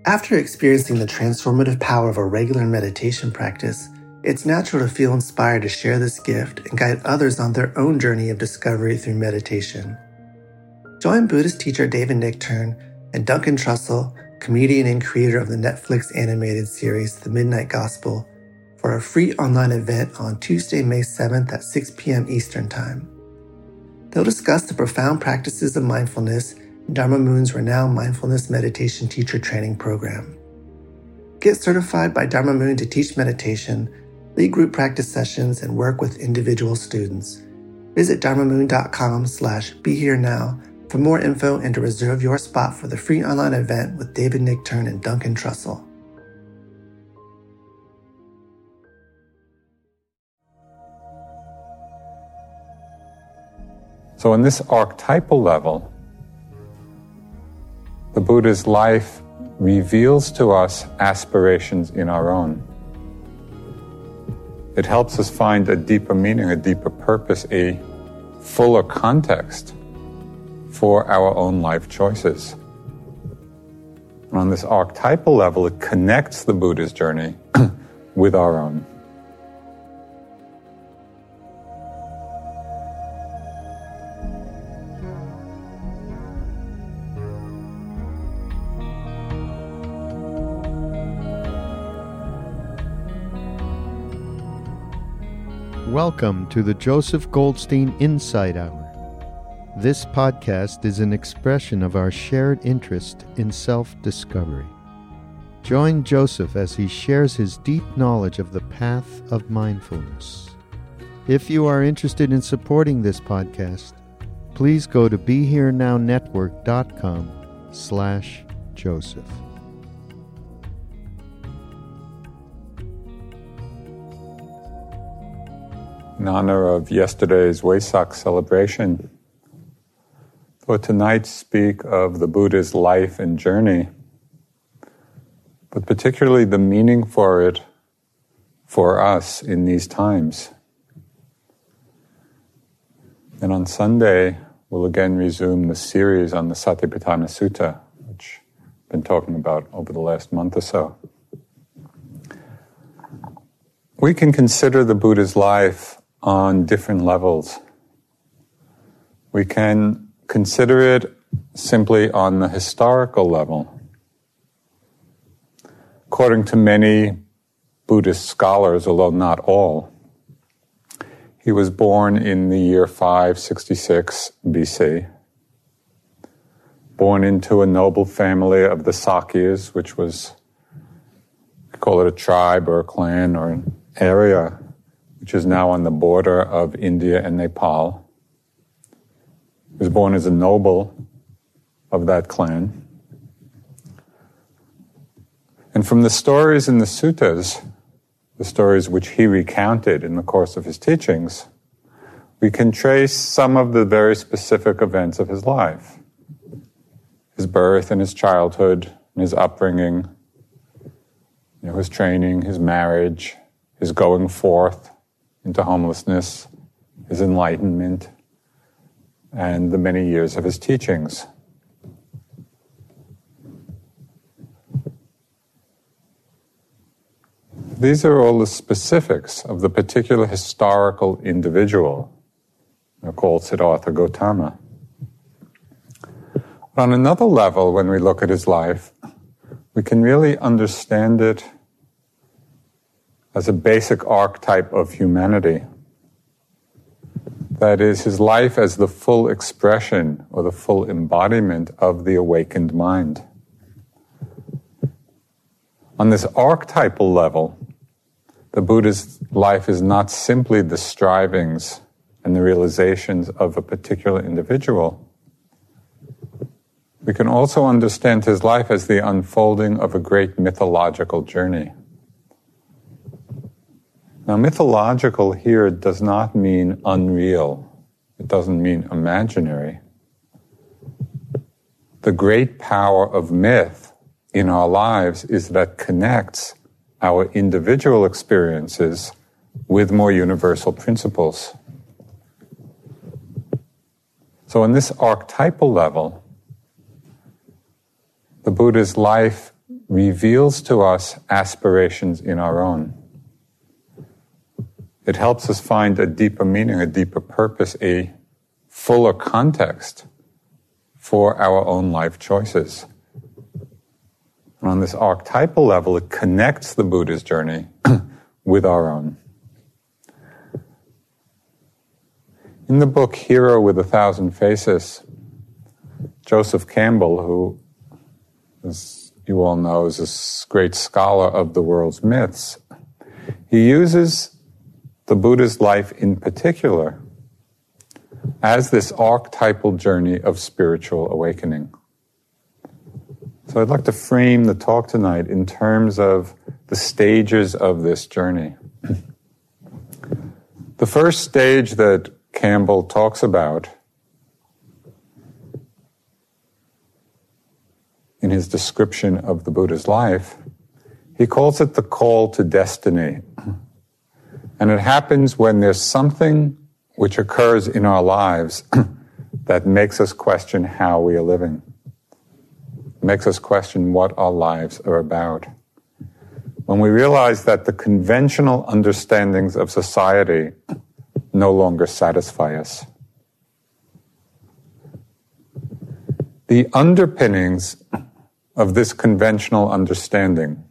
After experiencing the transformative power of a regular meditation practice, it's natural to feel inspired to share this gift and guide others on their own journey of discovery through meditation. Join Buddhist teacher David Nichtern and Duncan Trussell, comedian and creator of the Netflix animated series The Midnight Gospel, for a free online event on Tuesday, May 7th at 6 p.m. Eastern Time. They'll discuss the profound practices of mindfulness in Dharma Moon's renowned mindfulness meditation teacher training program. Get certified by Dharma Moon to teach meditation, lead group practice sessions, and work with individual students. Visit dharmamoon.com/BeHereNow for more info and to reserve your spot for the free online event with David Nichtern and Duncan Trussell. So on this archetypal level, the Buddha's life reveals to us aspirations in our own. It helps us find a deeper meaning, a deeper purpose, a fuller context for our own life choices. And on this archetypal level, it connects the Buddha's journey with our own. Welcome to the Joseph Goldstein Insight Hour. This podcast is an expression of our shared interest in self-discovery. Join Joseph as he shares his deep knowledge of the path of mindfulness. If you are interested in supporting this podcast, please go to BeHereNowNetwork.com/Joseph. In honor of yesterday's Wesak celebration, for tonight speak of the Buddha's life and journey, but particularly the meaning for it for us in these times. And on Sunday, we'll again resume the series on the Satipatthana Sutta, which I've been talking about over the last month or so. We can consider the Buddha's life on different levels. We can consider it simply on the historical level. According to many Buddhist scholars, although not all, he was born in the year 566 BC, born into a noble family of the Sakyas, which was, we call it a tribe or a clan or an area, which is now on the border of India and Nepal. He was born as a noble of that clan. And from the stories in the suttas, the stories which he recounted in the course of his teachings, we can trace some of the very specific events of his life. His birth and his childhood, and his upbringing, his training, his marriage, his going forth into homelessness, his enlightenment, and the many years of his teachings. These are all the specifics of the particular historical individual, called Siddhartha Gautama. But on another level, when we look at his life, we can really understand it as a basic archetype of humanity. That is, his life as the full expression or the full embodiment of the awakened mind. On this archetypal level, the Buddha's life is not simply the strivings and the realizations of a particular individual. We can also understand his life as the unfolding of a great mythological journey. Now, mythological here does not mean unreal. It doesn't mean imaginary. The great power of myth in our lives is that it connects our individual experiences with more universal principles. So on this archetypal level, the Buddha's life reveals to us aspirations in our own. It helps us find a deeper meaning, a deeper purpose, a fuller context for our own life choices. And on this archetypal level, it connects the Buddha's journey with our own. In the book Hero with 1,000 Faces, Joseph Campbell, who, as you all know, is a great scholar of the world's myths, he uses the Buddha's life in particular as this archetypal journey of spiritual awakening. So I'd like to frame the talk tonight in terms of the stages of this journey. The first stage that Campbell talks about in his description of the Buddha's life, he calls it the call to destiny. And it happens when there's something which occurs in our lives that makes us question how we are living, makes us question what our lives are about. When we realize that the conventional understandings of society no longer satisfy us. The underpinnings of this conventional understanding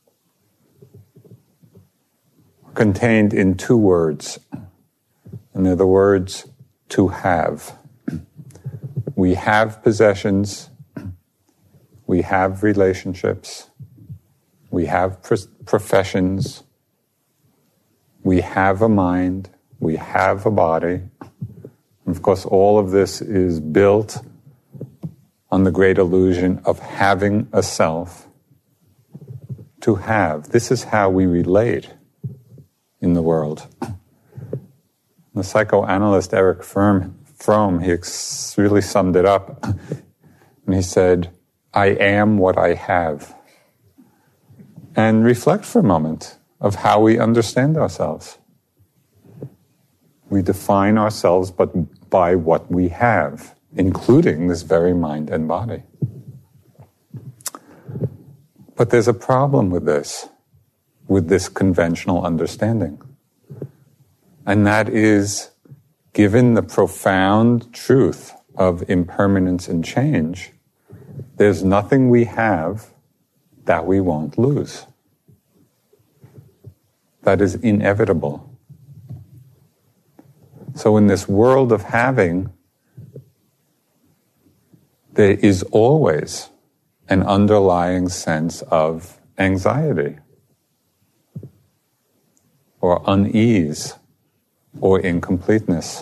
are contained in two words, and they're the words to have. We have possessions, we have relationships, we have professions, we have a mind, we have a body. And of course, all of this is built on the great illusion of having a self. To have. This is how we relate in the world. The psychoanalyst Erich Fromm, he really summed it up. And he said, I am what I have. And reflect for a moment of how we understand ourselves. We define ourselves but by what we have, including this very mind and body. But there's a problem with this conventional understanding. And that is, given the profound truth of impermanence and change, there's nothing we have that we won't lose. That is inevitable. So in this world of having, there is always an underlying sense of anxiety or unease or incompleteness.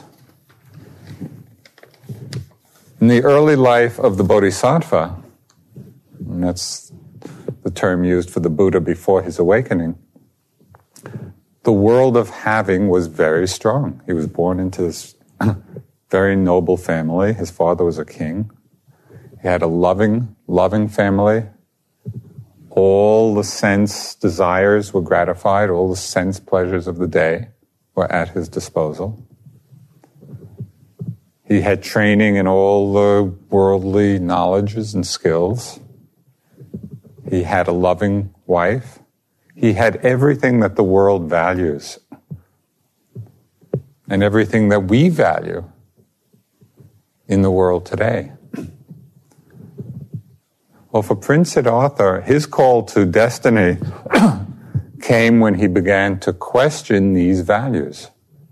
In the early life of the Bodhisattva, and that's the term used for the Buddha before his awakening, the world of having was very strong. He was born into this very noble family. His father was a king. He had a loving family. All the sense desires were gratified. All the sense pleasures of the day were at his disposal. He had training in all the worldly knowledges and skills. He had a loving wife. He had everything that the world values and everything that we value in the world today. Well, for Prince Siddhartha, his call to destiny came when he began to question these values.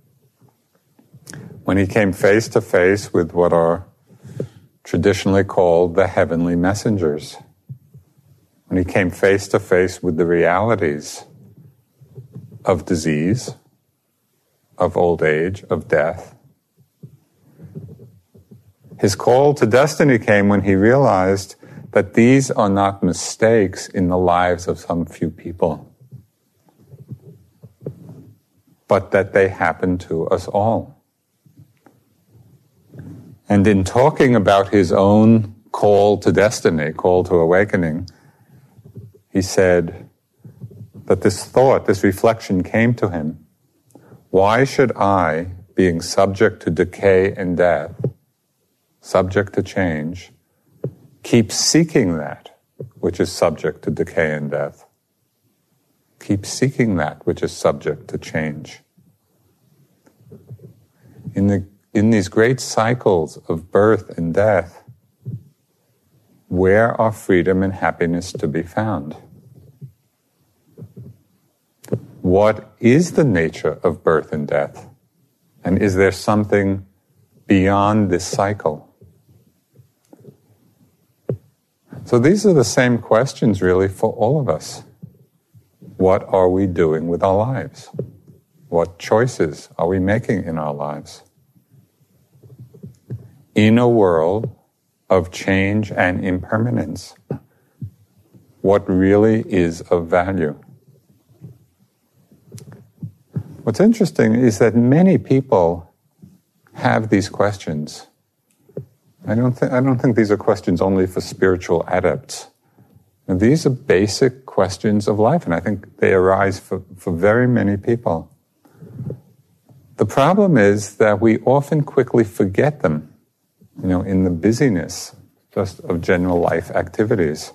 When he came face to face with what are traditionally called the heavenly messengers. When he came face to face with the realities of disease, of old age, of death. His call to destiny came when he realized that these are not mistakes in the lives of some few people, but that they happen to us all. And in talking about his own call to destiny, call to awakening, he said that this thought, this reflection came to him. Why should I, being subject to decay and death, subject to change, keep seeking that which is subject to decay and death. Keep seeking that which is subject to change. In these great cycles of birth and death, where are freedom and happiness to be found? What is the nature of birth and death? And is there something beyond this cycle? So these are the same questions really for all of us. What are we doing with our lives? What choices are we making in our lives? In a world of change and impermanence, what really is of value? What's interesting is that many people have these questions. I don't think these are questions only for spiritual adepts. And these are basic questions of life, and I think they arise for very many people. The problem is that we often quickly forget them, in the busyness just of general life activities.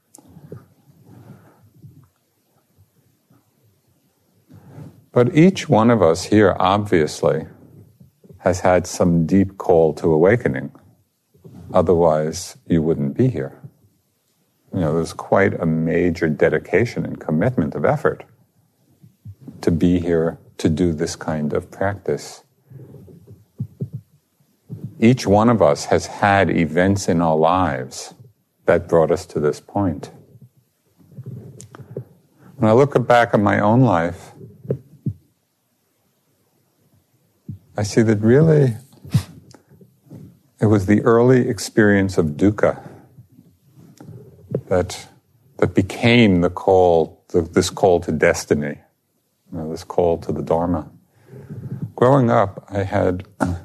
But each one of us here, obviously, has had some deep call to awakening. Otherwise, you wouldn't be here. There's quite a major dedication and commitment of effort to be here to do this kind of practice. Each one of us has had events in our lives that brought us to this point. When I look back at my own life, I see that really it was the early experience of dukkha that became the call, this call to destiny, this call to the Dharma. Growing up, I had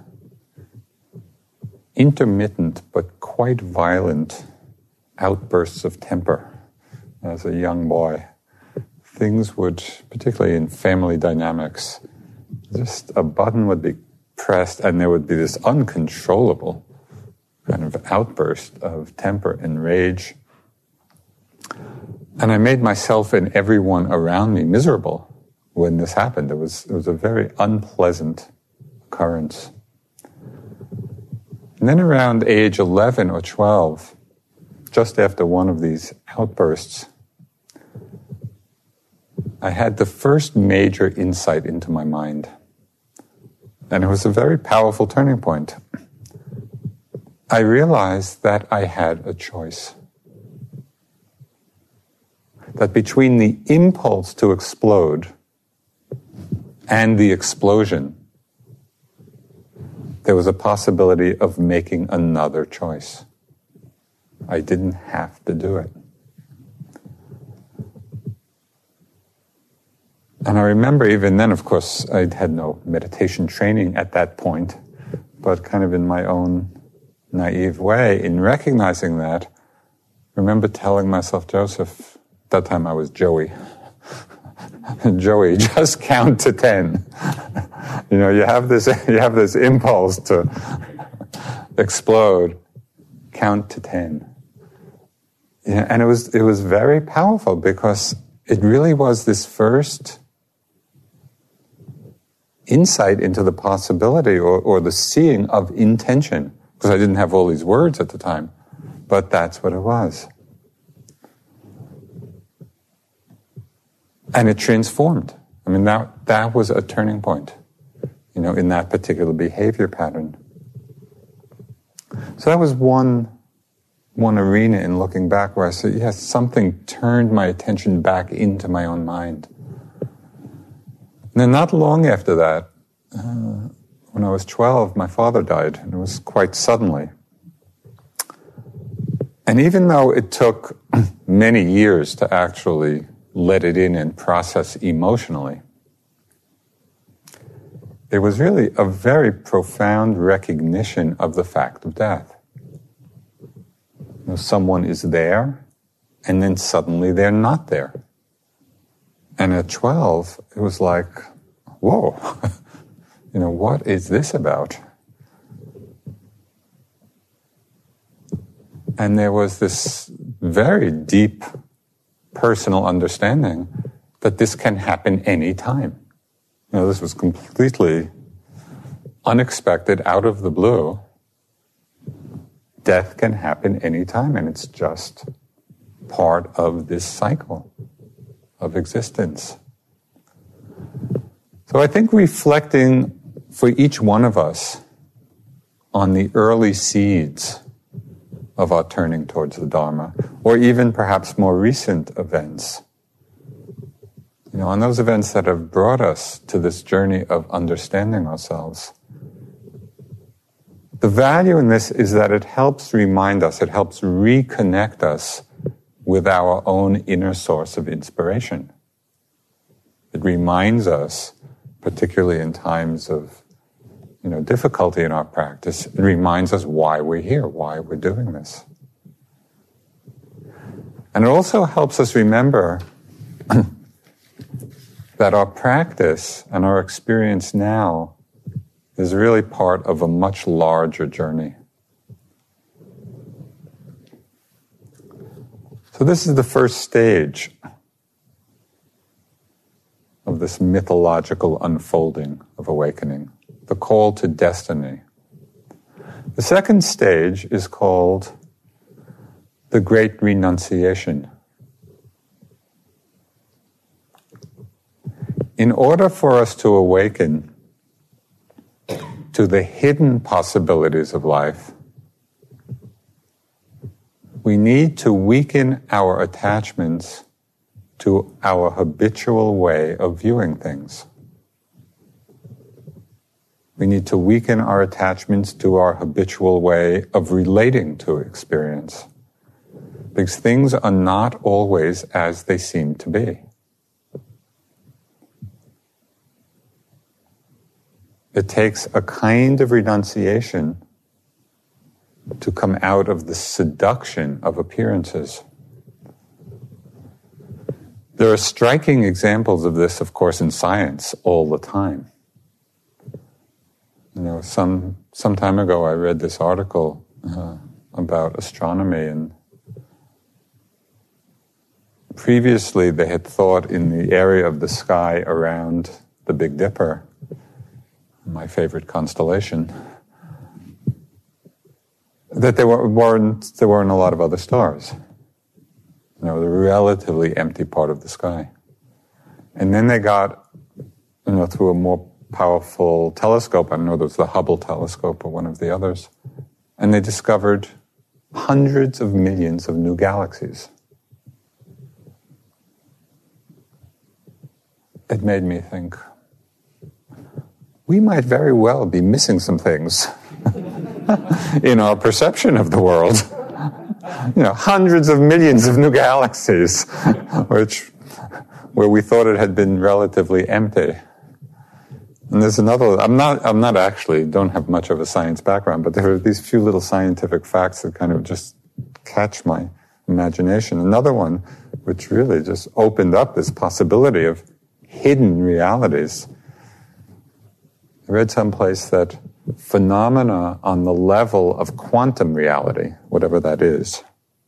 intermittent but quite violent outbursts of temper as a young boy. Things would, particularly in family dynamics, just a button would be pressed and there would be this uncontrollable kind of outburst of temper and rage. And I made myself and everyone around me miserable when this happened. It was a very unpleasant occurrence. And then around age 11 or 12, just after one of these outbursts, I had the first major insight into my mind. And it was a very powerful turning point. I realized that I had a choice. That between the impulse to explode and the explosion, there was a possibility of making another choice. I didn't have to do it. And I remember even then, of course, I had no meditation training at that point, but kind of in my own naive way, in recognizing that, I remember telling myself, Joseph, at that time I was Joey, Joey, just count to 10. You have this impulse to explode. Count to 10. And it was very powerful because it really was this first insight into the possibility or the seeing of intention, because I didn't have all these words at the time, but that's what it was. And it transformed. I mean, that was a turning point, in that particular behavior pattern. So that was one arena in looking back where I said, yes, something turned my attention back into my own mind. And then not long after that, when I was 12, my father died, and it was quite suddenly. And even though it took many years to actually let it in and process emotionally, there was really a very profound recognition of the fact of death. Someone is there, and then suddenly they're not there. And at 12, it was like, whoa, what is this about? And there was this very deep personal understanding that this can happen any time. This was completely unexpected, out of the blue. Death can happen any time, and it's just part of this cycle of existence. So I think reflecting for each one of us on the early seeds of our turning towards the Dharma, or even perhaps more recent events, on those events that have brought us to this journey of understanding ourselves. The value in this is that it helps remind us, it helps reconnect us with our own inner source of inspiration. It reminds us, particularly in times of difficulty in our practice, it reminds us why we're here, why we're doing this. And it also helps us remember that our practice and our experience now is really part of a much larger journey. So this is the first stage of this mythological unfolding of awakening, the call to destiny. The second stage is called the Great Renunciation. In order for us to awaken to the hidden possibilities of life, we need to weaken our attachments to our habitual way of viewing things. We need to weaken our attachments to our habitual way of relating to experience, because things are not always as they seem to be. It takes a kind of renunciation to come out of the seduction of appearances. There are striking examples of this, of course, in science all the time. Some time ago I read this article about astronomy, and previously they had thought in the area of the sky around the Big Dipper, my favorite constellation, that there weren't a lot of other stars. The relatively empty part of the sky. And then they got, through a more powerful telescope, I don't know if it was the Hubble telescope or one of the others, and they discovered hundreds of millions of new galaxies. It made me think, we might very well be missing some things in our perception of the world. Hundreds of millions of new galaxies, where we thought it had been relatively empty. And there's another, I'm not actually, don't have much of a science background, but there are these few little scientific facts that kind of just catch my imagination. Another one, which really just opened up this possibility of hidden realities. I read someplace that phenomena on the level of quantum reality, whatever that is,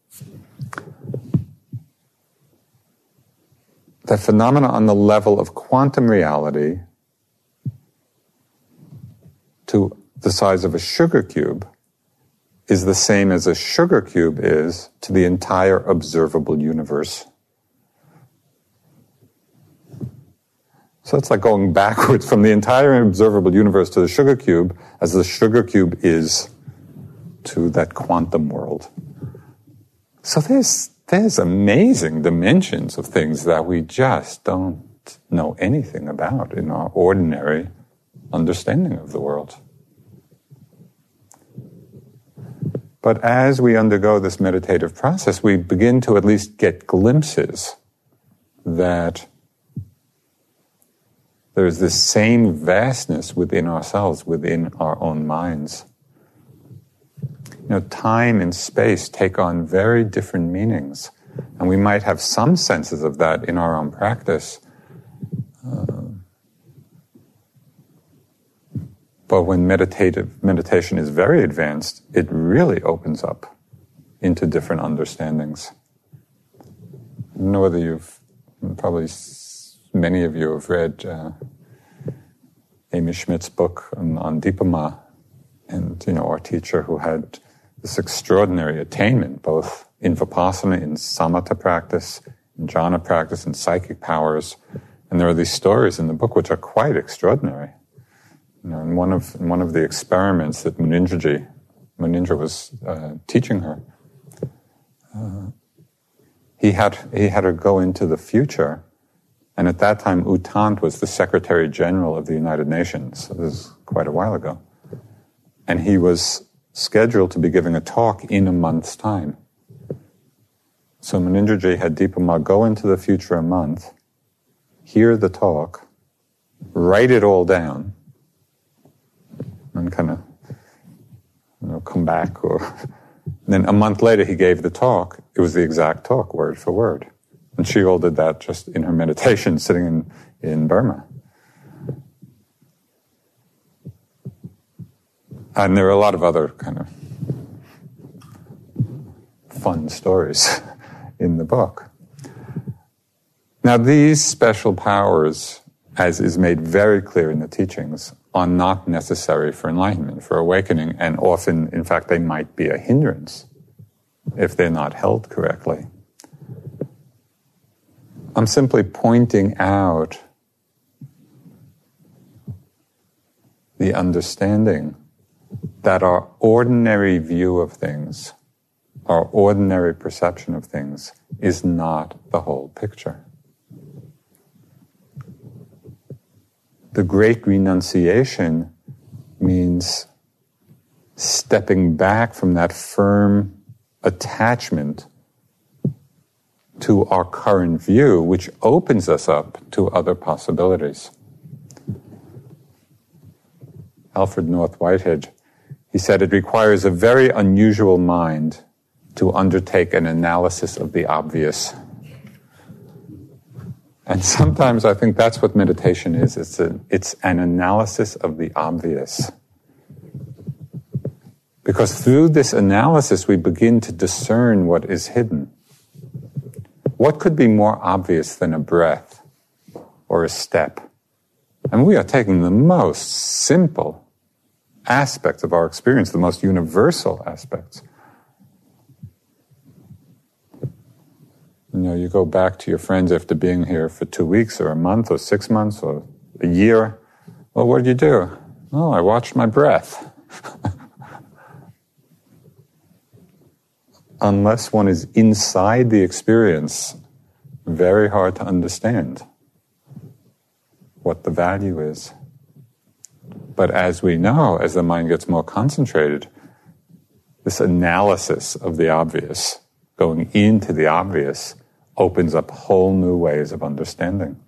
that phenomena on the level of quantum reality to the size of a sugar cube is the same as a sugar cube is to the entire observable universe. So it's like going backwards from the entire observable universe to the sugar cube, as the sugar cube is to that quantum world. So there's amazing dimensions of things that we just don't know anything about in our ordinary understanding of the world. But as we undergo this meditative process, we begin to at least get glimpses that there's this same vastness within ourselves, within our own minds. Time and space take on very different meanings, and we might have some senses of that in our own practice. But when meditation is very advanced, it really opens up into different understandings. don't know whether many of you have read Amy Schmidt's book on Dipama, and our teacher who had this extraordinary attainment, both in Vipassana, in Samatha practice, in Jhana practice, in psychic powers. And there are these stories in the book which are quite extraordinary. In one of the experiments that Munindra was teaching her, he had her go into the future, and at that time U Thant was the Secretary General of the United Nations. So this is quite a while ago. And he was scheduled to be giving a talk in a month's time. So Munindraji had Dipama go into the future a month, hear the talk, write it all down, and kind of come back. Or then a month later he gave the talk. It was the exact talk, word for word. And she all did that just in her meditation, sitting in Burma. And there are a lot of other kind of fun stories in the book. Now, these special powers, as is made very clear in the teachings, are not necessary for enlightenment, for awakening, and often, in fact, they might be a hindrance if they're not held correctly. I'm simply pointing out the understanding that our ordinary view of things, our ordinary perception of things, is not the whole picture. The great renunciation means stepping back from that firm attachment to our current view, which opens us up to other possibilities. Alfred North Whitehead, he said, it requires a very unusual mind to undertake an analysis of the obvious. And sometimes I think that's what meditation is. It's an analysis of the obvious. Because through this analysis, we begin to discern what is hidden. What could be more obvious than a breath or a step? And we are taking the most simple aspects of our experience, the most universal aspects. You go back to your friends after being here for 2 weeks or a month or 6 months or a year. Well, what did you do? Oh, I watched my breath. Unless one is inside the experience, very hard to understand what the value is. But as we know, as the mind gets more concentrated, this analysis of the obvious, going into the obvious, opens up whole new ways of understanding.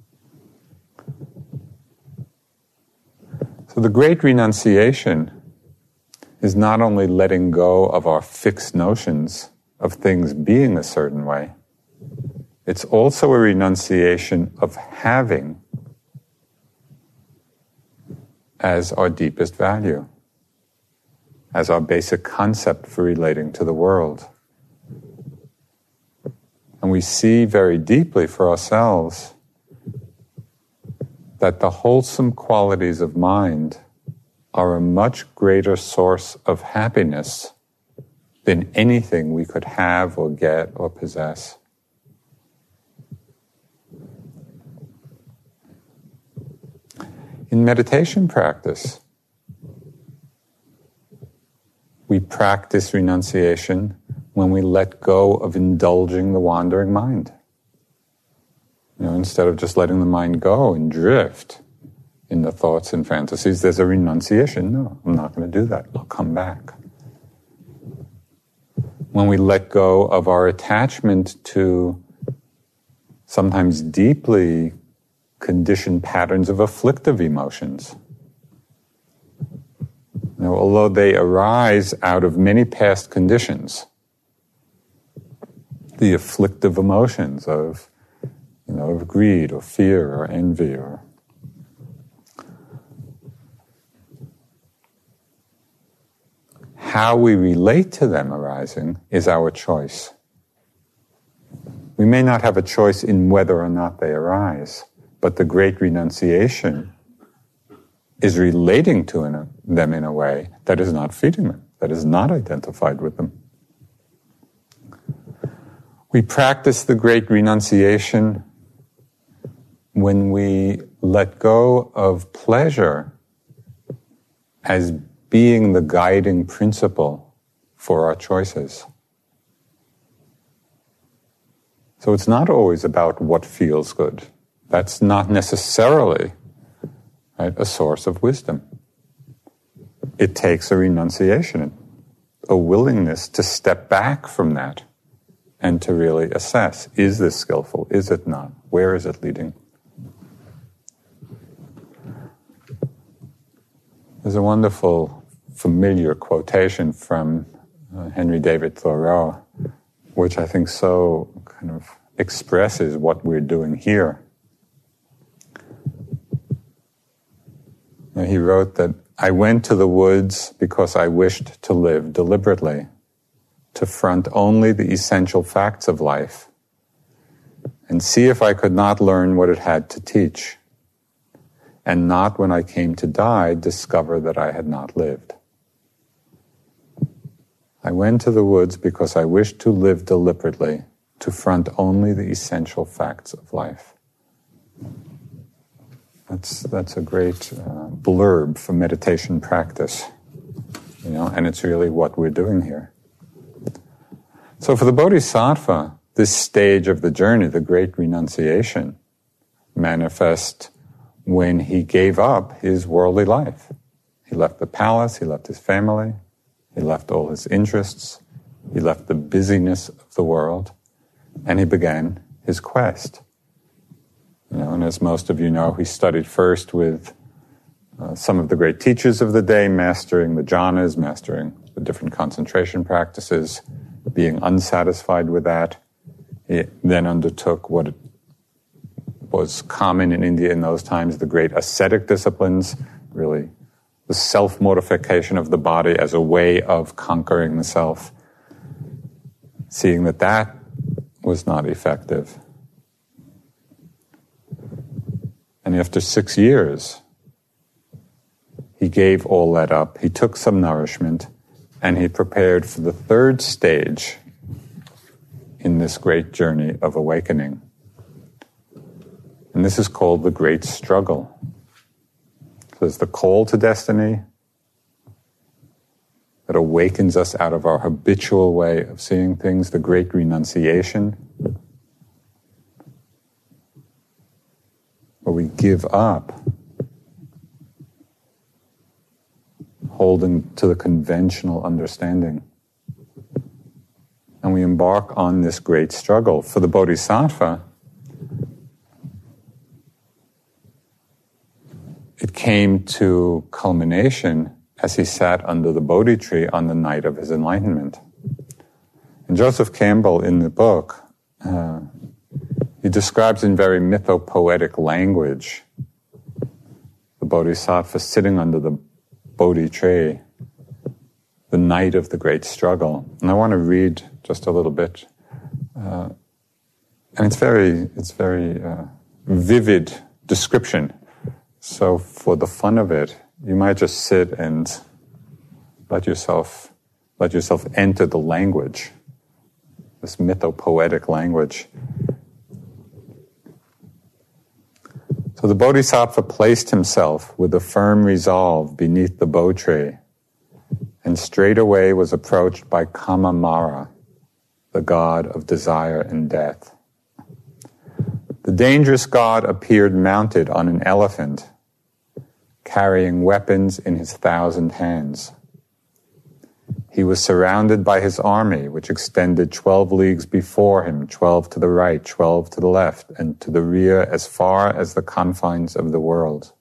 So the great renunciation is not only letting go of our fixed notions of things being a certain way, it's also a renunciation of having as our deepest value, as our basic concept for relating to the world. And we see very deeply for ourselves that the wholesome qualities of mind are a much greater source of happiness than anything we could have or get or possess. In meditation practice, we practice renunciation when we let go of indulging the wandering mind. Instead of just letting the mind go and drift in the thoughts and fantasies, there's a renunciation. No, I'm not going to do that. I'll come back. When we let go of our attachment to sometimes deeply conditioned patterns of afflictive emotions, although they arise out of many past conditions, the afflictive emotions of greed or fear or envy or how we relate to them arising is our choice. We may not have a choice in whether or not they arise, but the great renunciation is relating to them in a way that is not feeding them, that is not identified with them. We practice the great renunciation when we let go of pleasure as being the guiding principle for our choices. So it's not always about what feels good. That's not necessarily, right, a source of wisdom. It takes a renunciation, a willingness to step back from that and to really assess, is this skillful? Is it not? Where is it leading? There's a wonderful, familiar quotation from Henry David Thoreau, which I think so kind of expresses what we're doing here. He wrote that, "I went to the woods because I wished to live deliberately, to front only the essential facts of life, and see if I could not learn what it had to teach, and not when I came to die discover that I had not lived. I went to the woods because I wished to live deliberately, to front only the essential facts of life." That's a great blurb for meditation practice, and it's really what we're doing here. So for the Bodhisattva, this stage of the journey, the great renunciation, manifests when he gave up his worldly life. He left the palace, he left his family, he left all his interests, he left the busyness of the world, and he began his quest. And as most of you know, he studied first with some of the great teachers of the day, mastering the jhanas, mastering the different concentration practices. Being unsatisfied with that, he then undertook what was common in India in those times, the great ascetic disciplines, really the self-mortification of the body as a way of conquering the self. Seeing that that was not effective. And after 6 years, he gave all that up. He took some nourishment, and he prepared for the third stage in this great journey of awakening. And this is called the great struggle. So there's the call to destiny that awakens us out of our habitual way of seeing things, the great renunciation, where we give up holding to the conventional understanding. And we embark on this great struggle. For the Bodhisattva, it came to culmination as he sat under the Bodhi tree on the night of his enlightenment. And Joseph Campbell, in the book, he describes in very mythopoetic language the Bodhisattva sitting under the Bodhi tree, the night of the great struggle. And I want to read just a little bit. And it's very vivid description. So for the fun of it, you might just sit and let yourself enter the language, this mythopoetic language. So the Bodhisattva placed himself with a firm resolve beneath the Bo tree, and straightway was approached by Kama Mara, the god of desire and death. The dangerous god appeared mounted on an elephant, carrying weapons in his 1,000 hands. He was surrounded by his army, which extended 12 leagues before him, 12 to the right, 12 to the left, and to the rear as far as the confines of the world.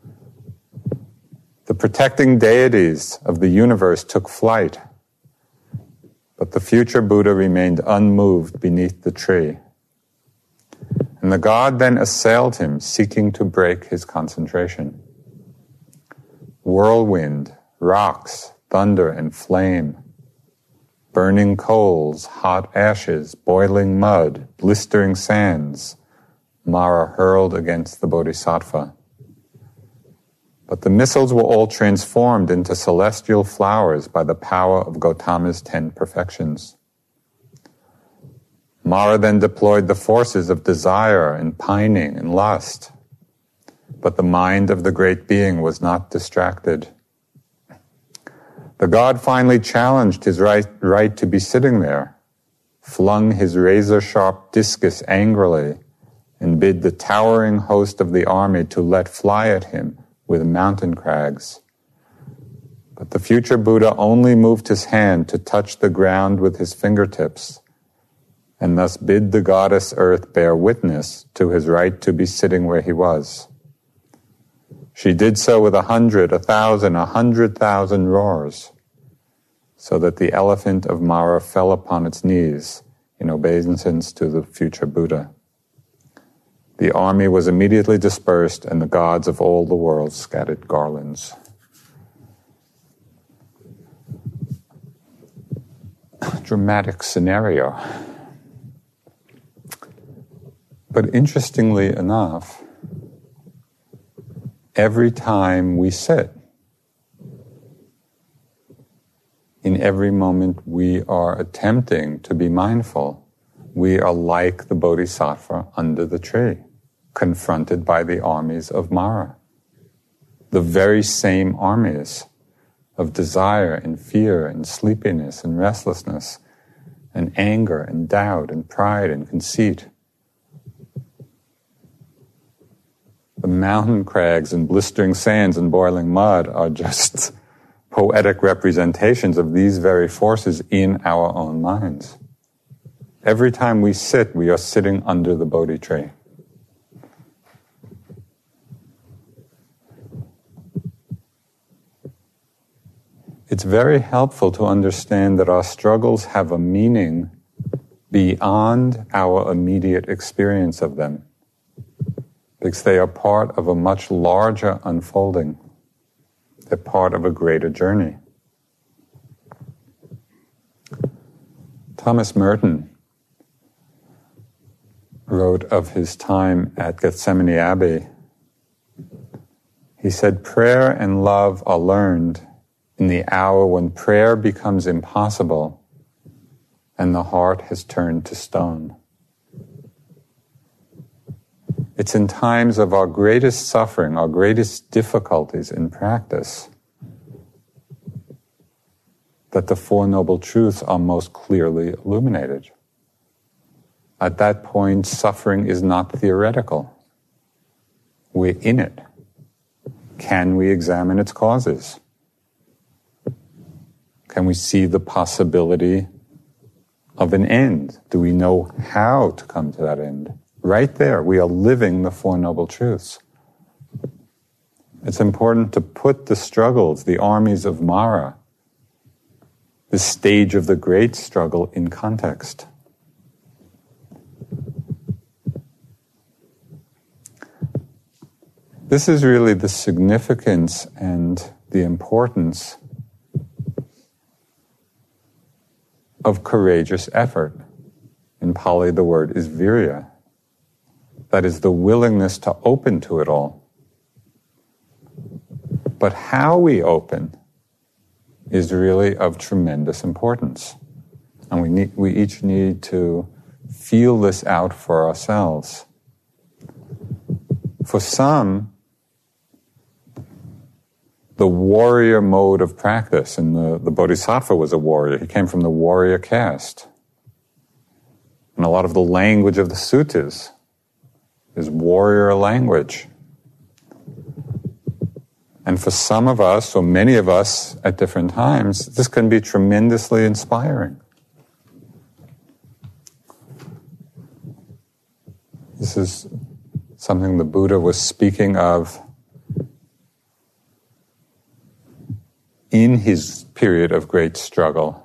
The protecting deities of the universe took flight, but the future Buddha remained unmoved beneath the tree. And the god then assailed him, seeking to break his concentration. Whirlwind, rocks, thunder, and flame burning coals, hot ashes, boiling mud, blistering sands, Mara hurled against the Bodhisattva. But the missiles were all transformed into celestial flowers by the power of Gautama's 10 perfections. Mara then deployed the forces of desire and pining and lust, but the mind of the great being was not distracted. The god finally challenged his right to be sitting there, flung his razor-sharp discus angrily, and bid the towering host of the army to let fly at him with mountain crags. But the future Buddha only moved his hand to touch the ground with his fingertips, and thus bid the goddess earth bear witness to his right to be sitting where he was. She did so with 100, 1,000, 100,000 roars, so that the elephant of Mara fell upon its knees in obeisance to the future Buddha. The army was immediately dispersed, and the gods of all the world scattered garlands. Dramatic scenario. But interestingly enough, every time we sit, in every moment we are attempting to be mindful, we are like the Bodhisattva under the tree, confronted by the armies of Mara. The very same armies of desire and fear and sleepiness and restlessness and anger and doubt and pride and conceit. The mountain crags and blistering sands and boiling mud are just poetic representations of these very forces in our own minds. Every time we sit, we are sitting under the Bodhi tree. It's very helpful to understand that our struggles have a meaning beyond our immediate experience of them, because they are part of a much larger unfolding. They're part of a greater journey. Thomas Merton wrote of his time at Gethsemane Abbey. He said, "Prayer and love are learned in the hour when prayer becomes impossible and the heart has turned to stone." It's in times of our greatest suffering, our greatest difficulties in practice, that the Four Noble Truths are most clearly illuminated. At that point, suffering is not theoretical. We're in it. Can we examine its causes? Can we see the possibility of an end? Do we know how to come to that end? Right there, we are living the Four Noble Truths. It's important to put the struggles, the armies of Mara, the stage of the great struggle, in context. This is really the significance and the importance of courageous effort. In Pali, the word is virya. That is the willingness to open to it all. But how we open is really of tremendous importance. And we each need to feel this out for ourselves. For some, the warrior mode of practice, and the Bodhisattva was a warrior. He came from the warrior caste. And a lot of the language of the suttas is warrior language. And for some of us, or many of us at different times, this can be tremendously inspiring. This is something the Buddha was speaking of in his period of great struggle.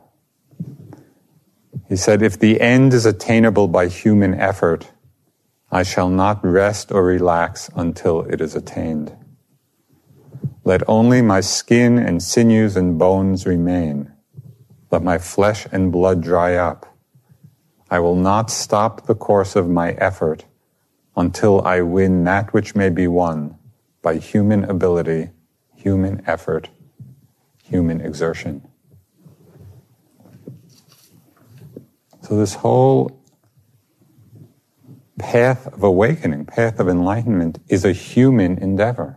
He said, "If the end is attainable by human effort, I shall not rest or relax until it is attained. Let only my skin and sinews and bones remain. Let my flesh and blood dry up. I will not stop the course of my effort until I win that which may be won by human ability, human effort, human exertion. So this whole path of awakening, path of enlightenment, is a human endeavor.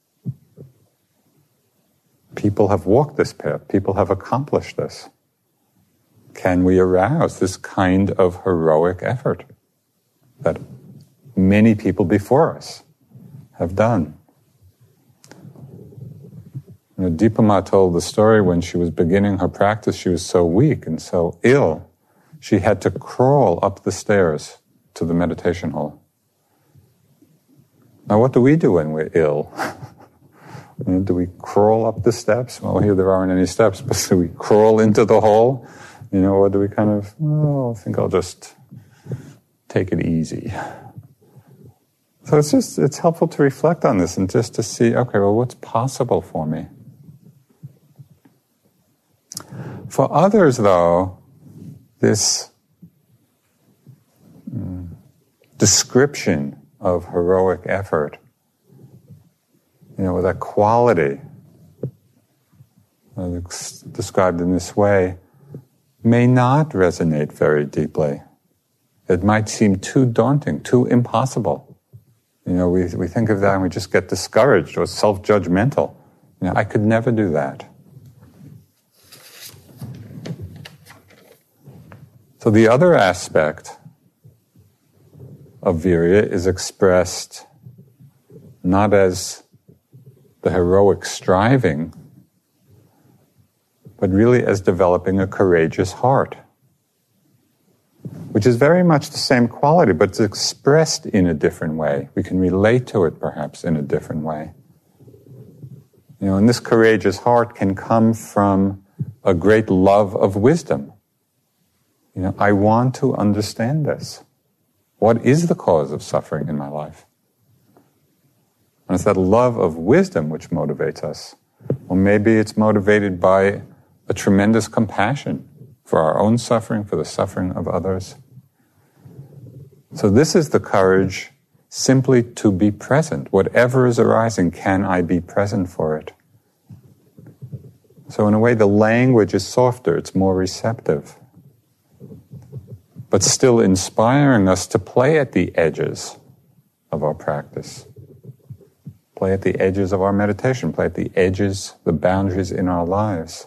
People have walked this path. People have accomplished this. Can we arouse this kind of heroic effort that many people before us have done? Dipa Ma told the story when she was beginning her practice. She was so weak and so ill, she had to crawl up the stairs to the meditation hall. Now, what do we do when we're ill? Do we crawl up the steps? Well, here there aren't any steps, but do we crawl into the hall? Or do we kind of, I think I'll just take it easy. So it's helpful to reflect on this and just to see, okay, well, what's possible for me? For others, though, this description of heroic effort, with that quality described in this way, may not resonate very deeply. It might seem too daunting, too impossible. We think of that and we just get discouraged or self-judgmental. I could never do that. So the other aspect of virya is expressed not as the heroic striving, but really as developing a courageous heart, which is very much the same quality, but it's expressed in a different way. We can relate to it perhaps in a different way. And this courageous heart can come from a great love of wisdom. I want to understand this. What is the cause of suffering in my life? And it's that love of wisdom which motivates us. Or maybe it's motivated by a tremendous compassion for our own suffering, for the suffering of others. So this is the courage simply to be present. Whatever is arising, can I be present for it? So in a way, the language is softer, it's more receptive, but still inspiring us to play at the edges of our practice. Play at the edges of our meditation, play at the edges, the boundaries in our lives.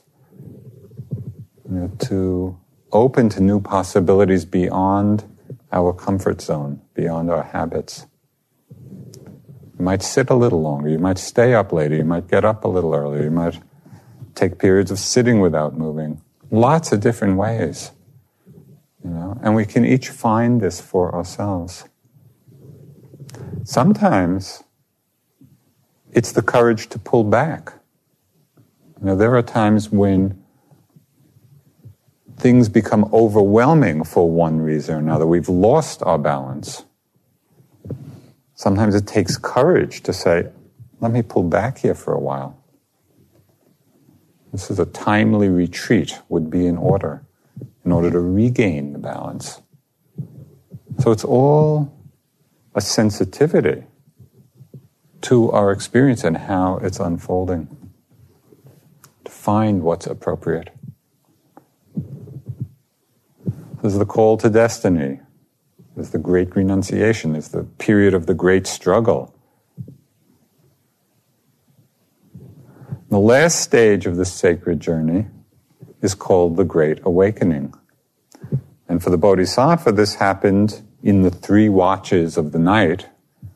To open to new possibilities beyond our comfort zone, beyond our habits. You might sit a little longer, you might stay up later, you might get up a little earlier, you might take periods of sitting without moving. Lots of different ways. And we can each find this for ourselves. Sometimes it's the courage to pull back. There are times when things become overwhelming for one reason or another. We've lost our balance. Sometimes it takes courage to say, let me pull back here for a while. This is a timely retreat would be in order to regain the balance. So it's all a sensitivity to our experience and how it's unfolding, to find what's appropriate. There's the call to destiny. There's the great renunciation. There's the period of the great struggle. The last stage of this sacred journey is called the Great Awakening. And for the Bodhisattva, this happened in the 3 watches of the night.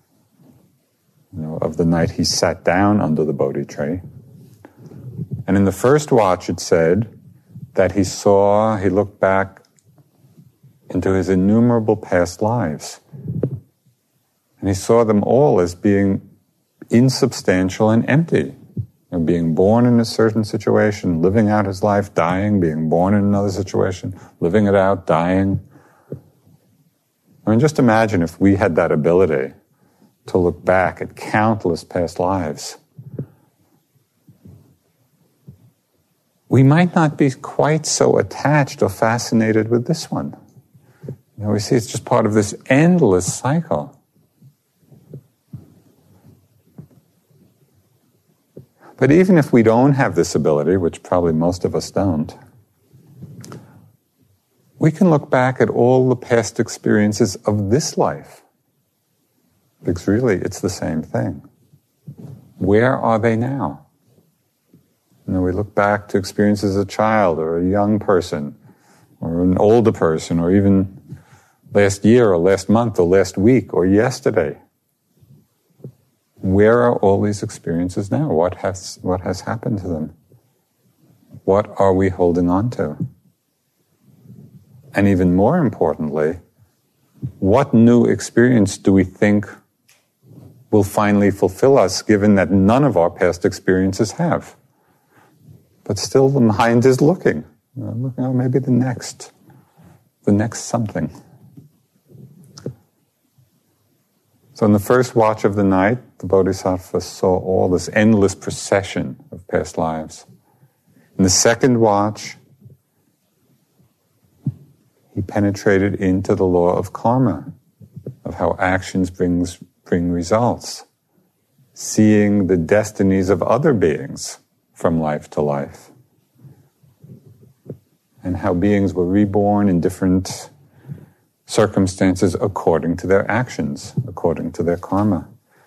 Of the night he sat down under the Bodhi tree. And in the first watch it said that he looked back into his innumerable past lives. And he saw them all as being insubstantial and empty. Being born in a certain situation, living out his life, dying, being born in another situation, living it out, dying. Just imagine if we had that ability to look back at countless past lives. we might not be quite so attached or fascinated with this one. We see it's just part of this endless cycle. But even if we don't have this ability, which probably most of us don't, we can look back at all the past experiences of this life. Because really, it's the same thing. Where are they now? We look back to experiences as a child or a young person or an older person or even last year or last month or last week or yesterday. Where are all these experiences now? What has happened to them? What are we holding on to? And even more importantly, what new experience do we think will finally fulfill us, given that none of our past experiences have? But still the mind is looking. Maybe the next something. So in the first watch of the night, the Bodhisattva saw all this endless procession of past lives. In the second watch, he penetrated into the law of karma, of how actions bring results, seeing the destinies of other beings from life to life, and how beings were reborn in different circumstances according to their actions, according to their karma.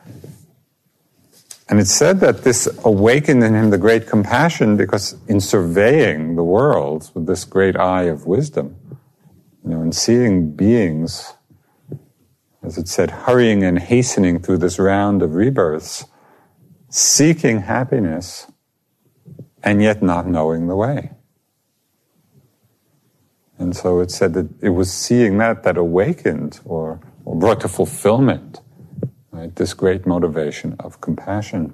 And it's said that this awakened in him the great compassion, because in surveying the world with this great eye of wisdom, and seeing beings, as it said, hurrying and hastening through this round of rebirths, seeking happiness, and yet not knowing the way. And so it said that it was seeing that awakened or brought to fulfillment, right, this great motivation of compassion.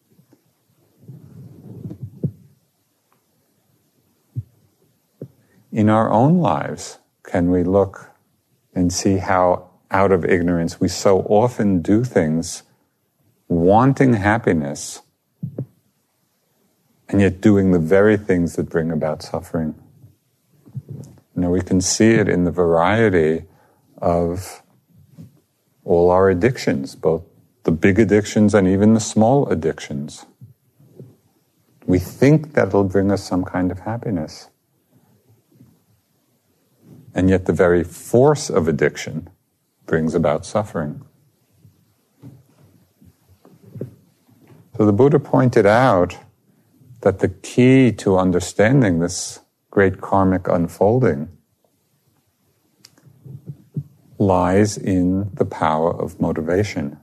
In our own lives, can we look and see how out of ignorance we so often do things wanting happiness and yet doing the very things that bring about suffering? We can see it in the variety of all our addictions, both the big addictions and even the small addictions. We think that it'll bring us some kind of happiness. And yet the very force of addiction brings about suffering. So the Buddha pointed out that the key to understanding this great karmic unfolding lies in the power of motivation.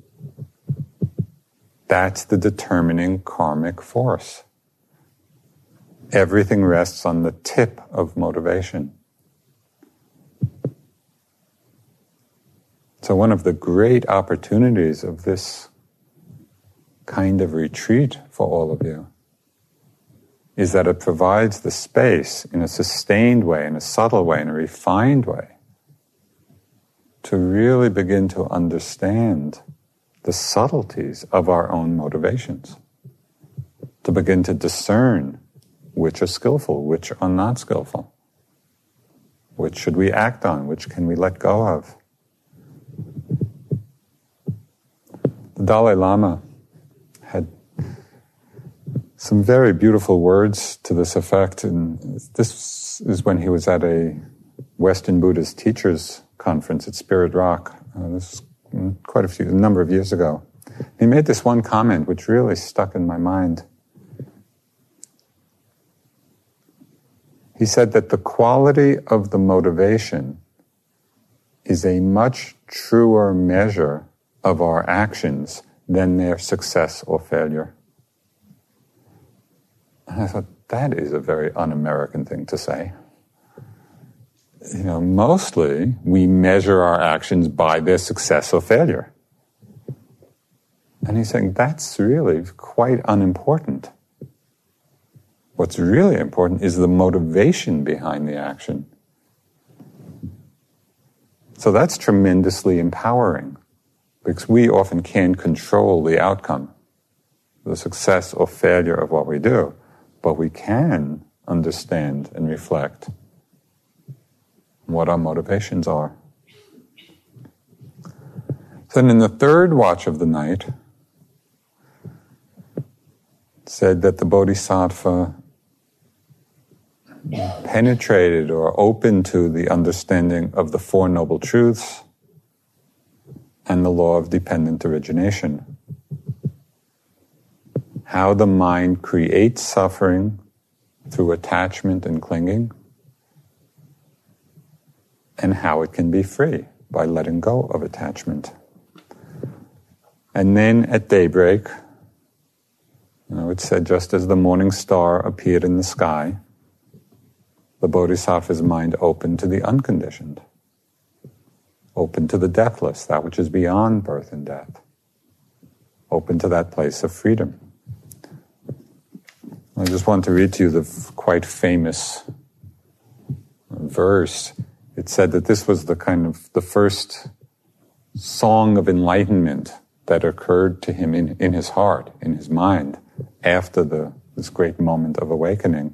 That's the determining karmic force. Everything rests on the tip of motivation. So one of the great opportunities of this kind of retreat for all of you is that it provides the space in a sustained way, in a subtle way, in a refined way, to really begin to understand the subtleties of our own motivations, to begin to discern which are skillful, which are not skillful, which should we act on, which can we let go of. The Dalai Lama had some very beautiful words to this effect, and this is when he was at a Western Buddhist teachers conference at Spirit Rock. This was a number of years ago. He made this one comment which really stuck in my mind. He said that the quality of the motivation is a much truer measure of our actions than their success or failure. And I thought, that is a very un-American thing to say. Mostly we measure our actions by their success or failure. And he's saying that's really quite unimportant. What's really important is the motivation behind the action. So that's tremendously empowering, because we often can't control the outcome, the success or failure of what we do. but we can understand and reflect what our motivations are. Then in the third watch of the night, it said that the Bodhisattva penetrated or opened to the understanding of the Four Noble Truths and the law of dependent origination. How the mind creates suffering through attachment and clinging, and how it can be free by letting go of attachment. And then at daybreak, it said just as the morning star appeared in the sky, the Bodhisattva's mind opened to the unconditioned, open to the deathless, that which is beyond birth and death, open to that place of freedom. I just want to read to you the quite famous verse. It said that this was the first song of enlightenment that occurred to him in his heart, in his mind, after this great moment of awakening.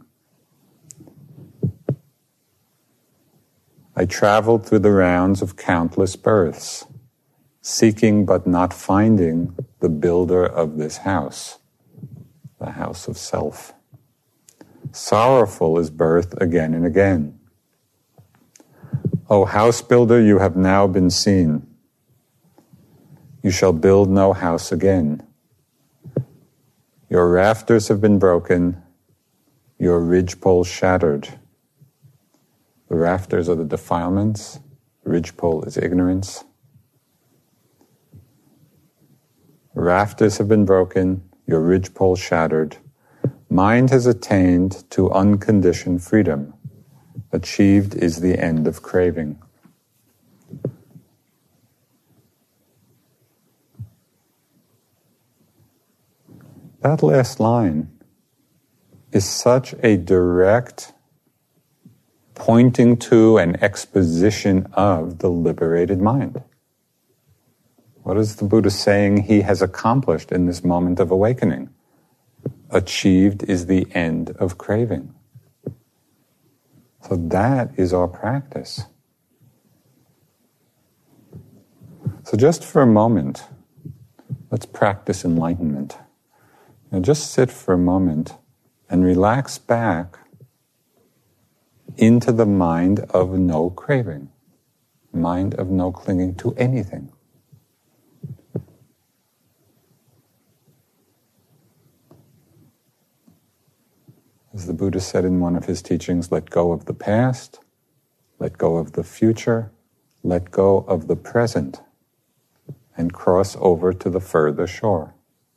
I traveled through the rounds of countless births, seeking but not finding the builder of this house, the house of self. Sorrowful is birth again and again. O house builder, you have now been seen. You shall build no house again. Your rafters have been broken, your ridgepole shattered. The rafters are the defilements, the ridgepole is ignorance. The rafters have been broken, your ridgepole shattered. Mind has attained to unconditioned freedom. Achieved is the end of craving. That last line is such a direct pointing to an exposition of the liberated mind. What is the Buddha saying he has accomplished in this moment of awakening? Achieved is the end of craving. So that is our practice. So just for a moment, let's practice enlightenment. Just sit for a moment and relax back into the mind of no craving, mind of no clinging to anything. As the Buddha said in one of his teachings, let go of the past, let go of the future, let go of the present, and cross over to the further shore.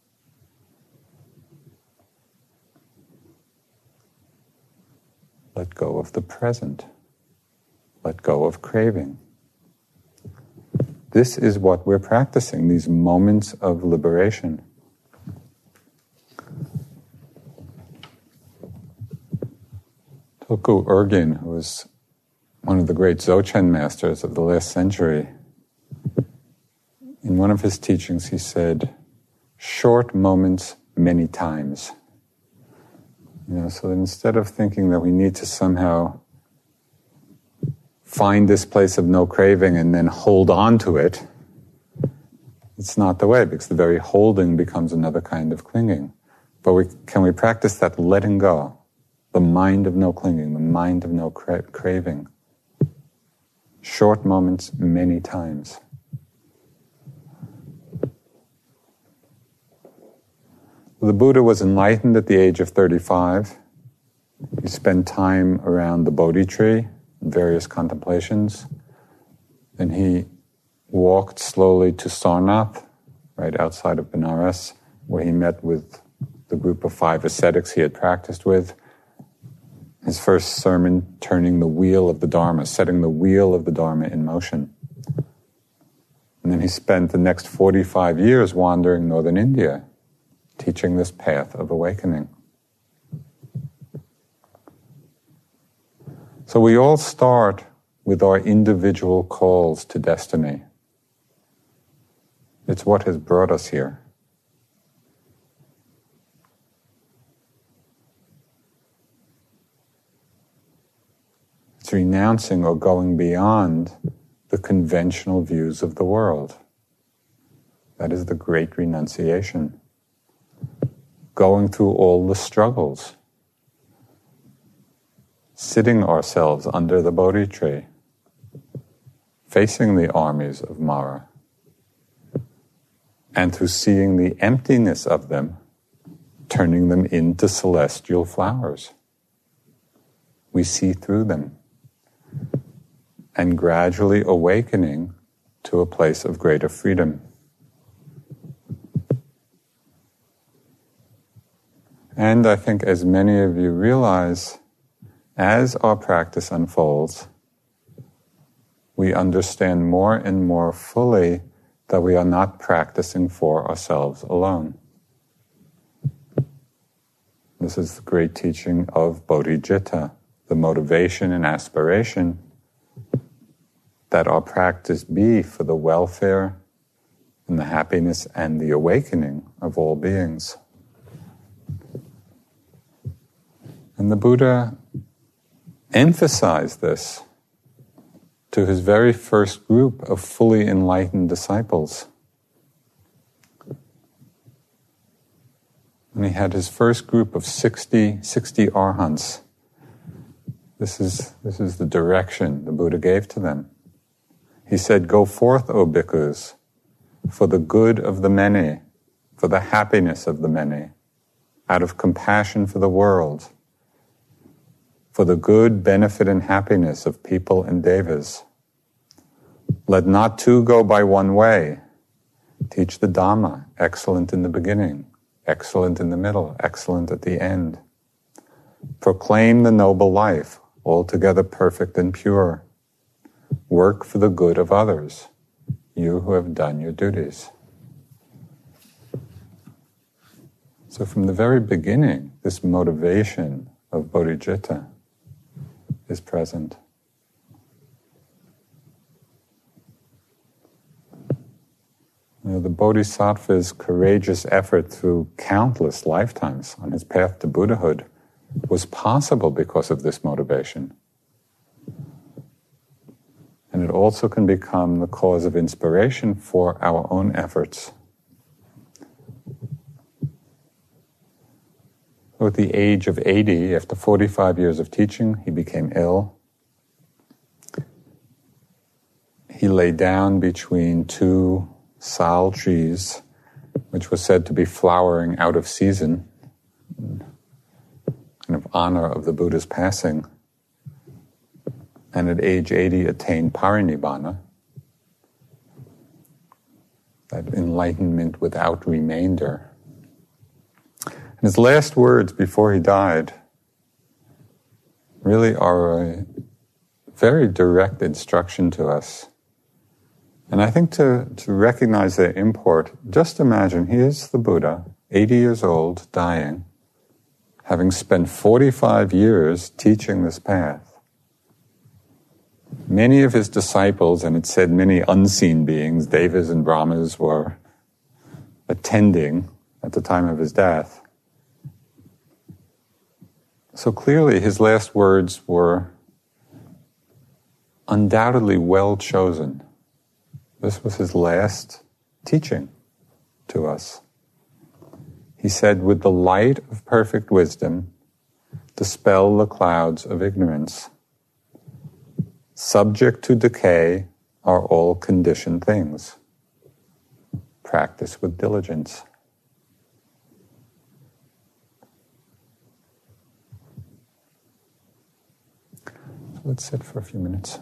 Let go of the present. Let go of craving. This is what we're practicing, these moments of liberation. Tulku Urgyen, who was one of the great Dzogchen masters of the last century, in one of his teachings he said, short moments many times. So instead of thinking that we need to somehow find this place of no craving and then hold on to it, it's not the way, because the very holding becomes another kind of clinging. But can we practice that letting go, the mind of no clinging, the mind of no craving? Short moments many times. The Buddha was enlightened at the age of 35. He spent time around the Bodhi tree in various contemplations. Then he walked slowly to Sarnath, right outside of Benares, where he met with the group of 5 ascetics he had practiced with. His first sermon, turning the wheel of the Dharma, setting the wheel of the Dharma in motion. And then he spent the next 45 years wandering northern India, teaching this path of awakening. So we all start with our individual calls to destiny. It's what has brought us here. It's renouncing or going beyond the conventional views of the world. That is the great renunciation. Going through all the struggles. Sitting ourselves under the Bodhi tree. Facing the armies of Mara. And through seeing the emptiness of them, turning them into celestial flowers. We see through them. And gradually awakening to a place of greater freedom. And I think, as many of you realize, as our practice unfolds, we understand more and more fully that we are not practicing for ourselves alone. This is the great teaching of Bodhicitta, the motivation and aspiration that our practice be for the welfare and the happiness and the awakening of all beings. And the Buddha emphasized this to his very first group of fully enlightened disciples. And he had his first group of 60 arhants. This is the direction the Buddha gave to them. He said, "Go forth, O bhikkhus, for the good of the many, for the happiness of the many, out of compassion for the world, for the good benefit and happiness of people and devas. Let not two go by one way. Teach the Dhamma, excellent in the beginning, excellent in the middle, excellent at the end. Proclaim the noble life, altogether perfect and pure. Work for the good of others, you who have done your duties." So from the very beginning, this motivation of bodhicitta is present. The Bodhisattva's courageous effort through countless lifetimes on his path to Buddhahood was possible because of this motivation. And it also can become the cause of inspiration for our own efforts. At the age of 80, after 45 years of teaching, he became ill. He lay down between two sal trees, which was said to be flowering out of season, in kind of honor of the Buddha's passing. And at age 80 attained parinibbana, that enlightenment without remainder. And his last words before he died really are a very direct instruction to us. And I think to recognize their import, just imagine, here's the Buddha, 80 years old, dying, having spent 45 years teaching this path. Many of his disciples, and it said many unseen beings, devas and brahmas, were attending at the time of his death. So clearly his last words were undoubtedly well chosen. This was his last teaching to us. He said, "With the light of perfect wisdom, dispel the clouds of ignorance. Subject to decay are all conditioned things. Practice with diligence." So let's sit for a few minutes.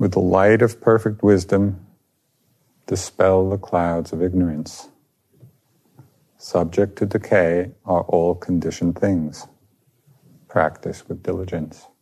With the light of perfect wisdom, dispel the clouds of ignorance. Subject to decay are all conditioned things. Practice with diligence.